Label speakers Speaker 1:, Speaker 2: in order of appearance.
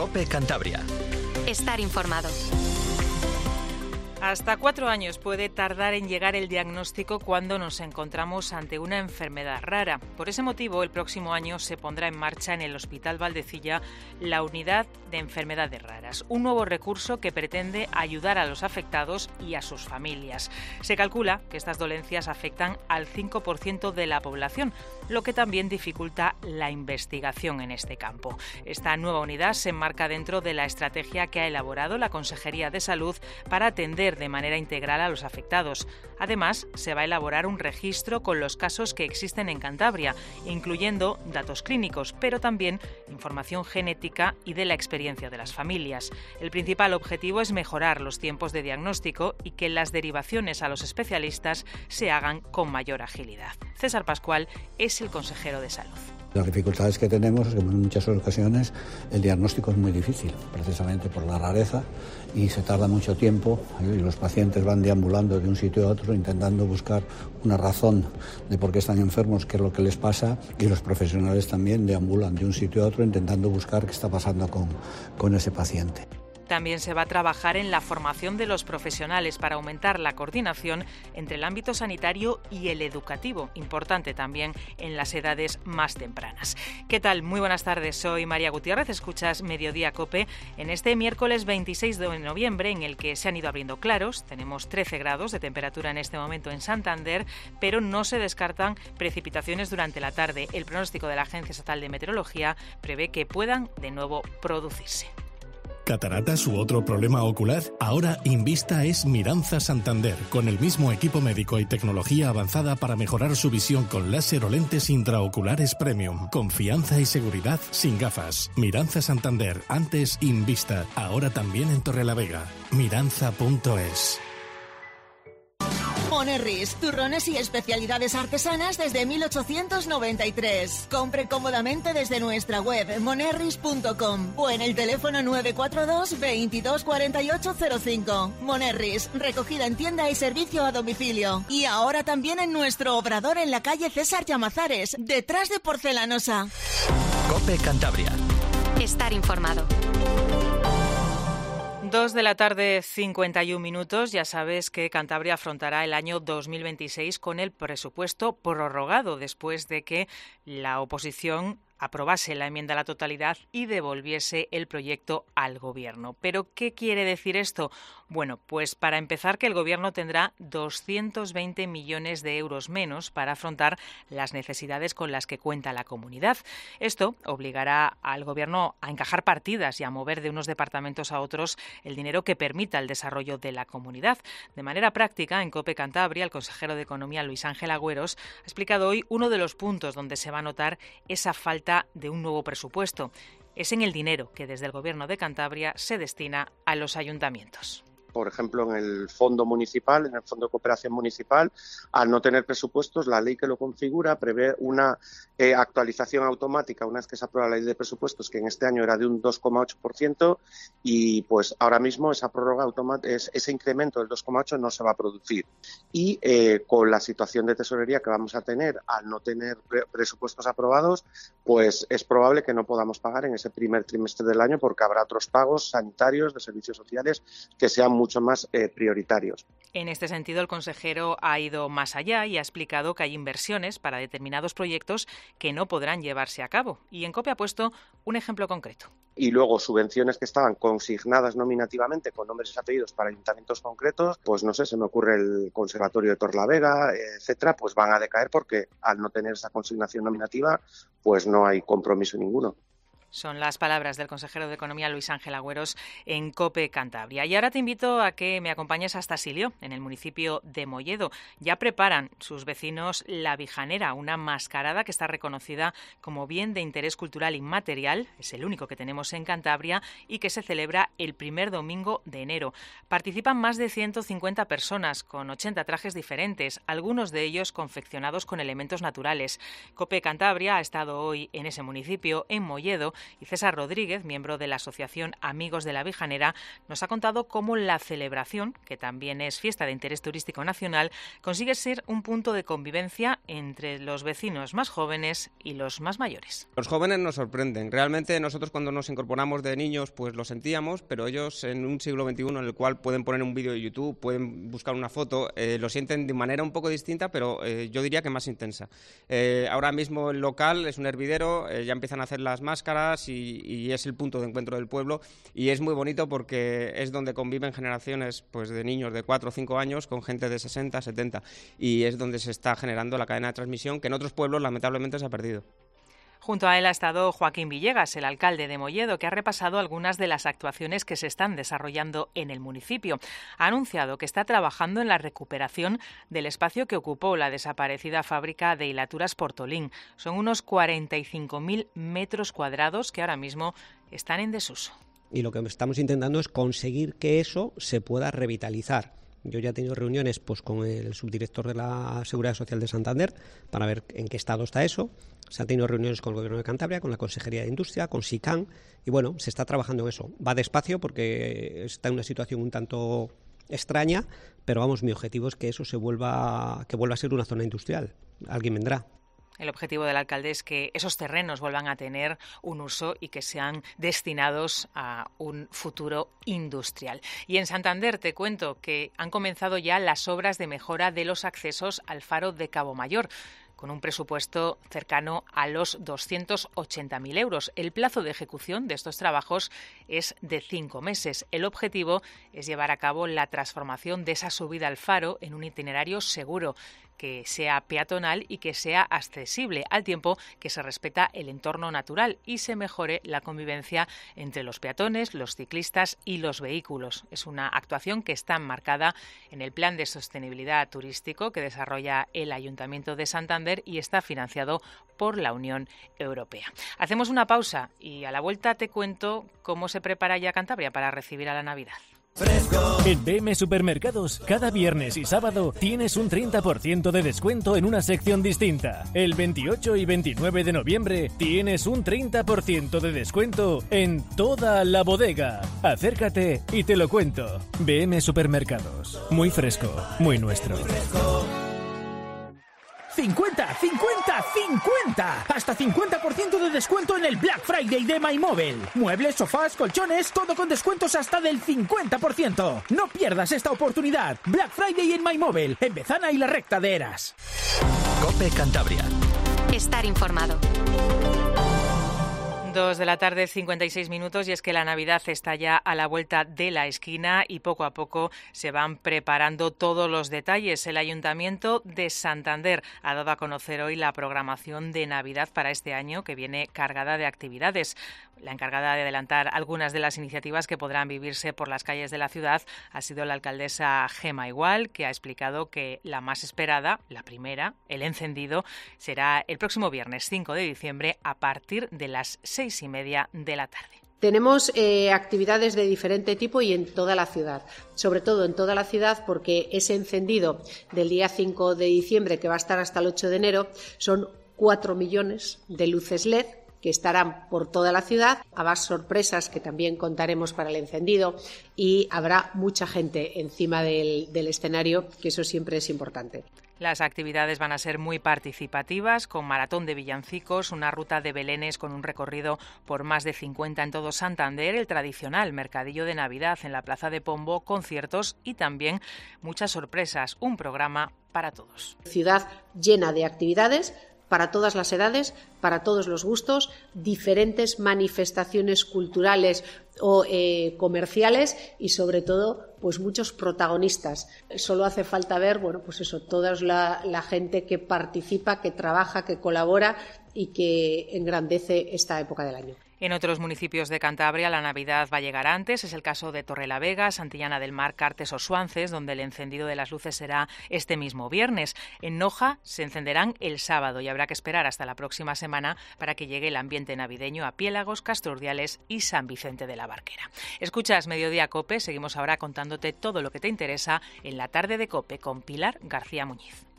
Speaker 1: COPE Cantabria.
Speaker 2: Estar informado.
Speaker 3: Hasta 4 años puede tardar en llegar el diagnóstico cuando nos encontramos ante una enfermedad rara. Por ese motivo, el próximo año se pondrá en marcha en el Hospital Valdecilla la Unidad de Enfermedades Raras, un nuevo recurso que pretende ayudar a los afectados y a sus familias. Se calcula que estas dolencias afectan al 5% de la población, lo que también dificulta la investigación en este campo. Esta nueva unidad se enmarca dentro de la estrategia que ha elaborado la Consejería de Salud para atender de manera integral a los afectados. Además, se va a elaborar un registro con los casos que existen en Cantabria, incluyendo datos clínicos, pero también información genética y de la experiencia de las familias. El principal objetivo es mejorar los tiempos de diagnóstico y que las derivaciones a los especialistas se hagan con mayor agilidad. César Pascual es el consejero de Salud.
Speaker 4: Las dificultades que tenemos es que en muchas ocasiones el diagnóstico es muy difícil, precisamente por la rareza, y se tarda mucho tiempo y los pacientes van deambulando de un sitio a otro intentando buscar una razón de por qué están enfermos, qué es lo que les pasa, y los profesionales también deambulan de un sitio a otro intentando buscar qué está pasando con ese paciente.
Speaker 3: También se va a trabajar en la formación de los profesionales para aumentar la coordinación entre el ámbito sanitario y el educativo, importante también en las edades más tempranas. ¿Qué tal? Muy buenas tardes, soy María Gutiérrez, escuchas Mediodía COPE en este miércoles 26 de noviembre en el que se han ido abriendo claros. Tenemos 13 grados de temperatura en este momento en Santander, pero no se descartan precipitaciones durante la tarde. El pronóstico de la Agencia Estatal de Meteorología prevé que puedan de nuevo producirse.
Speaker 5: ¿Cataratas u otro problema ocular? Ahora Invista es Miranza Santander, con el mismo equipo médico y tecnología avanzada para mejorar su visión con láser o lentes intraoculares premium. Confianza y seguridad sin gafas. Miranza Santander, antes Invista, ahora también en Torrelavega. Miranza.es.
Speaker 6: Monerris, turrones y especialidades artesanas desde 1893. Compre cómodamente desde nuestra web monerris.com o en el teléfono 942 22 48 05. Monerris, recogida en tienda y servicio a domicilio. Y ahora también en nuestro obrador en la calle César Llamazares, detrás de Porcelanosa.
Speaker 1: COPE Cantabria.
Speaker 2: Estar informado.
Speaker 3: 2 de la tarde, 51 minutos. Ya sabes que Cantabria afrontará el año 2026 con el presupuesto prorrogado después de que la oposición aprobase la enmienda a la totalidad y devolviese el proyecto al Gobierno. ¿Pero qué quiere decir esto? Bueno, pues para empezar que el Gobierno tendrá 220 millones de euros menos para afrontar las necesidades con las que cuenta la comunidad. Esto obligará al Gobierno a encajar partidas y a mover de unos departamentos a otros el dinero que permita el desarrollo de la comunidad. De manera práctica, en COPE Cantabria, el consejero de Economía, Luis Ángel Agüeros, ha explicado hoy uno de los puntos donde se va a notar esa falta de un nuevo presupuesto. Es en el dinero que desde el Gobierno de Cantabria se destina a los ayuntamientos.
Speaker 7: Por ejemplo, en el fondo municipal, en el fondo de cooperación municipal, al no tener presupuestos, la ley que lo configura prevé una actualización automática una vez que se aprueba la ley de presupuestos, que en este año era de un 2,8%, y pues ahora mismo esa prórroga ese incremento del 2,8% no se va a producir. Y con la situación de tesorería que vamos a tener al no tener presupuestos aprobados, pues es probable que no podamos pagar en ese primer trimestre del año, porque habrá otros pagos sanitarios, de servicios sociales, que sean mucho más prioritarios.
Speaker 3: En este sentido, el consejero ha ido más allá y ha explicado que hay inversiones para determinados proyectos que no podrán llevarse a cabo. Y en COPE ha puesto un ejemplo concreto.
Speaker 7: Y luego subvenciones que estaban consignadas nominativamente con nombres y apellidos para ayuntamientos concretos, pues no sé, se me ocurre el Conservatorio de Torrelavega, etcétera, pues van a decaer porque al no tener esa consignación nominativa, pues no hay compromiso ninguno.
Speaker 3: Son las palabras del consejero de Economía, Luis Ángel Agüeros, en COPE Cantabria. Y ahora te invito a que me acompañes hasta Silio, en el municipio de Molledo. Ya preparan sus vecinos la Vijanera, una mascarada que está reconocida como bien de interés cultural inmaterial. Es el único que tenemos en Cantabria y que se celebra el primer domingo de enero. Participan más de 150 personas con 80 trajes diferentes, algunos de ellos confeccionados con elementos naturales. COPE Cantabria ha estado hoy en ese municipio, en Molledo, Y César Rodríguez, miembro de la Asociación Amigos de la Vijanera, nos ha contado cómo la celebración, que también es fiesta de interés turístico nacional, consigue ser un punto de convivencia entre los vecinos más jóvenes y los más mayores.
Speaker 8: Los jóvenes nos sorprenden. Realmente nosotros cuando nos incorporamos de niños pues lo sentíamos, pero ellos en un siglo XXI en el cual pueden poner un vídeo de YouTube, pueden buscar una foto, lo sienten de manera un poco distinta, pero yo diría que más intensa. Ahora mismo el local es un hervidero, ya empiezan a hacer las máscaras y es el punto de encuentro del pueblo, y es muy bonito porque es donde conviven generaciones pues de niños de 4 o 5 años con gente de 60, 70, y es donde se está generando la cadena de transmisión que en otros pueblos lamentablemente se ha perdido.
Speaker 3: Junto a él ha estado Joaquín Villegas, el alcalde de Molledo, que ha repasado algunas de las actuaciones que se están desarrollando en el municipio. Ha anunciado que está trabajando en la recuperación del espacio que ocupó la desaparecida fábrica de hilaturas Portolín. Son unos 45.000 metros cuadrados que ahora mismo están en desuso.
Speaker 9: Y lo que estamos intentando es conseguir que eso se pueda revitalizar. Yo ya he tenido reuniones pues con el subdirector de la Seguridad Social de Santander para ver en qué estado está eso. Se han tenido reuniones con el Gobierno de Cantabria, con la Consejería de Industria, con SICAN, y bueno, se está trabajando en eso. Va despacio porque está en una situación un tanto extraña, pero vamos, mi objetivo es que eso vuelva a ser una zona industrial. Alguien vendrá.
Speaker 3: El objetivo del alcalde es que esos terrenos vuelvan a tener un uso y que sean destinados a un futuro industrial. Y en Santander te cuento que han comenzado ya las obras de mejora de los accesos al faro de Cabo Mayor, con un presupuesto cercano a los 280.000 euros. El plazo de ejecución de estos trabajos es de 5 meses. El objetivo es llevar a cabo la transformación de esa subida al faro en un itinerario seguro, que sea peatonal y que sea accesible, al tiempo que se respeta el entorno natural y se mejore la convivencia entre los peatones, los ciclistas y los vehículos. Es una actuación que está enmarcada en el Plan de Sostenibilidad Turístico que desarrolla el Ayuntamiento de Santander y está financiado por la Unión Europea. Hacemos una pausa y a la vuelta te cuento cómo se prepara ya Cantabria para recibir a la Navidad.
Speaker 10: En BM Supermercados, cada viernes y sábado tienes un 30% de descuento en una sección distinta. El 28 y 29 de noviembre tienes un 30% de descuento en toda la bodega. Acércate y te lo cuento. BM Supermercados. Muy fresco, muy nuestro.
Speaker 11: 50, 50, 50. Hasta 50% de descuento en el Black Friday de MyMobile. Muebles, sofás, colchones, todo con descuentos hasta del 50%. No pierdas esta oportunidad. Black Friday en MyMobile, en Bezana y la Recta de Eras.
Speaker 1: COPE Cantabria.
Speaker 2: Estar informado.
Speaker 3: 2 de la tarde, 56 minutos, y es que la Navidad está ya a la vuelta de la esquina y poco a poco se van preparando todos los detalles. El Ayuntamiento de Santander ha dado a conocer hoy la programación de Navidad para este año, que viene cargada de actividades. La encargada de adelantar algunas de las iniciativas que podrán vivirse por las calles de la ciudad ha sido la alcaldesa Gemma Igual, que ha explicado que la más esperada, la primera, el encendido, será el próximo viernes 5 de diciembre a partir de las 6:30 de la tarde.
Speaker 12: Tenemos actividades de diferente tipo y en toda la ciudad, sobre todo en toda la ciudad porque ese encendido del día 5 de diciembre, que va a estar hasta el 8 de enero, son 4 millones de luces LED que estarán por toda la ciudad. Habrá sorpresas que también contaremos para el encendido y habrá mucha gente encima del escenario, que eso siempre es importante.
Speaker 3: Las actividades van a ser muy participativas, con maratón de villancicos, una ruta de belenes con un recorrido por más de 50 en todo Santander, el tradicional mercadillo de Navidad en la Plaza de Pombo, conciertos y también muchas sorpresas, un programa para todos.
Speaker 12: Ciudad llena de actividades para todas las edades, para todos los gustos, diferentes manifestaciones culturales o comerciales y sobre todo pues muchos protagonistas. Solo hace falta ver, bueno, pues eso, toda la gente que participa, que trabaja, que colabora y que engrandece esta época del año.
Speaker 3: En otros municipios de Cantabria la Navidad va a llegar antes. Es el caso de Torrelavega, Santillana del Mar, Cartes o Suances, donde el encendido de las luces será este mismo viernes. En Noja se encenderán el sábado y habrá que esperar hasta la próxima semana para que llegue el ambiente navideño a Piélagos, Castrurdiales y San Vicente de la Barquera. Escuchas Mediodía COPE. Seguimos ahora contándote todo lo que te interesa en la tarde de COPE con Pilar García Muñiz.